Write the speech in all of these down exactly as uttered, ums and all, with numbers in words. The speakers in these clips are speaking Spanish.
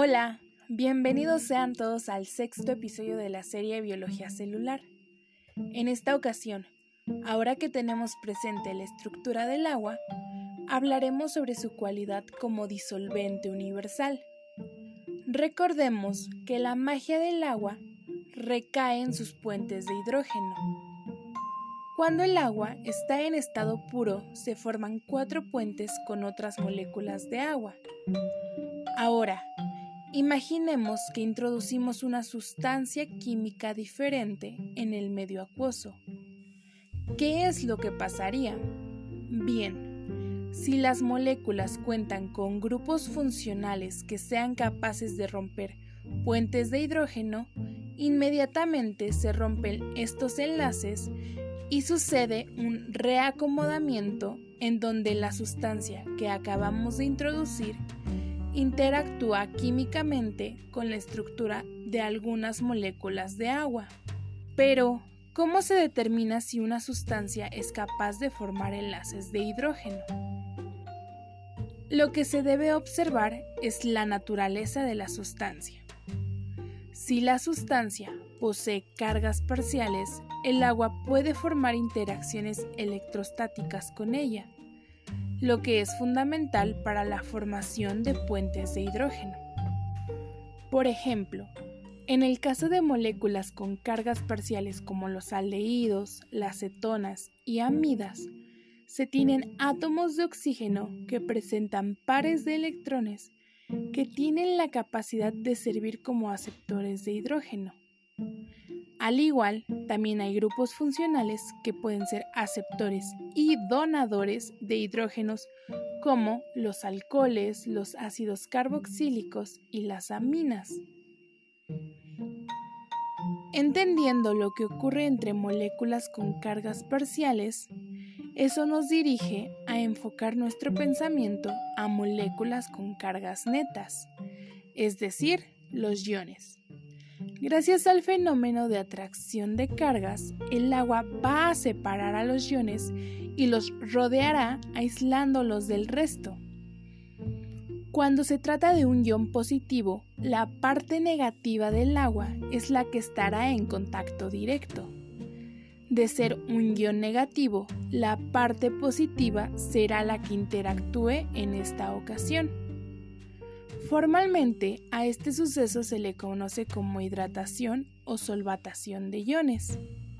Hola, bienvenidos sean todos al sexto episodio de la serie Biología Celular. En esta ocasión, ahora que tenemos presente la estructura del agua, hablaremos sobre su cualidad como disolvente universal. Recordemos que la magia del agua recae en sus puentes de hidrógeno. Cuando el agua está en estado puro, se forman cuatro puentes con otras moléculas de agua. Ahora, imaginemos que introducimos una sustancia química diferente en el medio acuoso. ¿Qué es lo que pasaría? Bien, si las moléculas cuentan con grupos funcionales que sean capaces de romper puentes de hidrógeno, inmediatamente se rompen estos enlaces y sucede un reacomodamiento en donde la sustancia que acabamos de introducir interactúa químicamente con la estructura de algunas moléculas de agua. Pero, ¿cómo se determina si una sustancia es capaz de formar enlaces de hidrógeno? Lo que se debe observar es la naturaleza de la sustancia. Si la sustancia posee cargas parciales, el agua puede formar interacciones electrostáticas con ella, lo que es fundamental para la formación de puentes de hidrógeno. Por ejemplo, en el caso de moléculas con cargas parciales como los aldehídos, las cetonas y amidas, se tienen átomos de oxígeno que presentan pares de electrones que tienen la capacidad de servir como aceptores de hidrógeno. Al igual, también hay grupos funcionales que pueden ser aceptores y donadores de hidrógenos como los alcoholes, los ácidos carboxílicos y las aminas. Entendiendo lo que ocurre entre moléculas con cargas parciales, eso nos dirige a enfocar nuestro pensamiento a moléculas con cargas netas, es decir, los iones. Gracias al fenómeno de atracción de cargas, el agua va a separar a los iones y los rodeará aislándolos del resto. Cuando se trata de un ion positivo, la parte negativa del agua es la que estará en contacto directo. De ser un ion negativo, la parte positiva será la que interactúe en esta ocasión. Formalmente, a este suceso se le conoce como hidratación o solvatación de iones.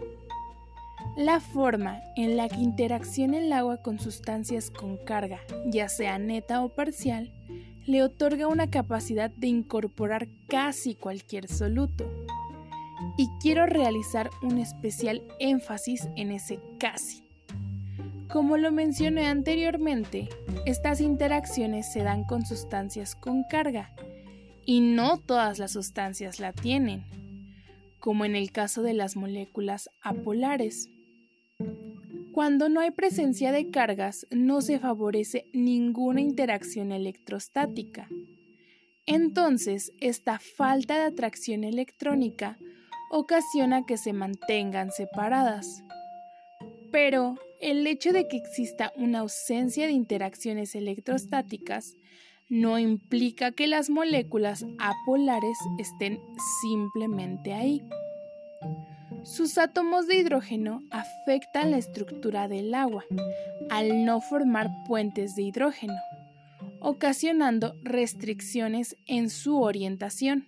La forma en la que interacciona el agua con sustancias con carga, ya sea neta o parcial, le otorga una capacidad de incorporar casi cualquier soluto. Y quiero realizar un especial énfasis en ese casi. Como lo mencioné anteriormente, estas interacciones se dan con sustancias con carga, y no todas las sustancias la tienen, como en el caso de las moléculas apolares. Cuando no hay presencia de cargas, no se favorece ninguna interacción electrostática. Entonces, esta falta de atracción electrónica ocasiona que se mantengan separadas. Pero el hecho de que exista una ausencia de interacciones electrostáticas no implica que las moléculas apolares estén simplemente ahí. Sus átomos de hidrógeno afectan la estructura del agua al no formar puentes de hidrógeno, ocasionando restricciones en su orientación.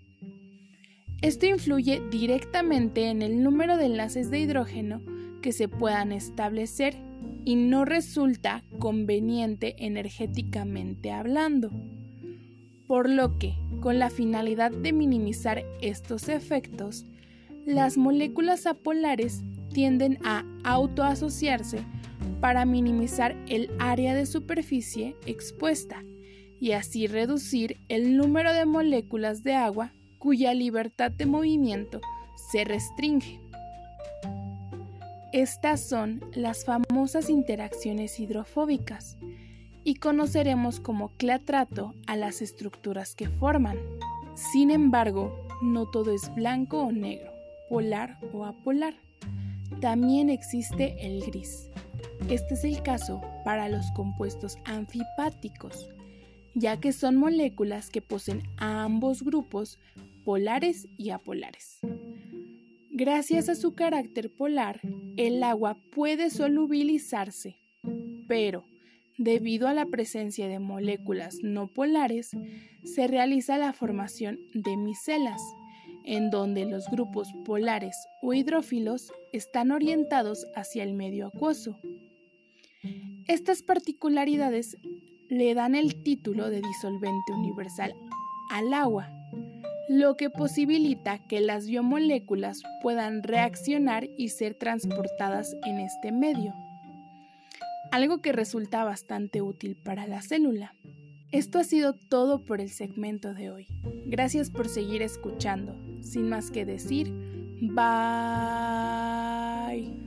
Esto influye directamente en el número de enlaces de hidrógeno que se puedan establecer y no resulta conveniente energéticamente hablando. Por lo que, con la finalidad de minimizar estos efectos, las moléculas apolares tienden a autoasociarse para minimizar el área de superficie expuesta y así reducir el número de moléculas de agua cuya libertad de movimiento se restringe. Estas son las famosas interacciones hidrofóbicas y conoceremos como clatrato a las estructuras que forman. Sin embargo, no todo es blanco o negro, polar o apolar. También existe el gris. Este es el caso para los compuestos anfipáticos ya que son moléculas que poseen ambos grupos, polares y apolares. Gracias a su carácter polar, el agua puede solubilizarse, pero debido a la presencia de moléculas no polares, se realiza la formación de micelas, en donde los grupos polares o hidrófilos están orientados hacia el medio acuoso. Estas particularidades le dan el título de disolvente universal al agua, lo que posibilita que las biomoléculas puedan reaccionar y ser transportadas en este medio, algo que resulta bastante útil para la célula. Esto ha sido todo por el segmento de hoy. Gracias por seguir escuchando. Sin más que decir, bye.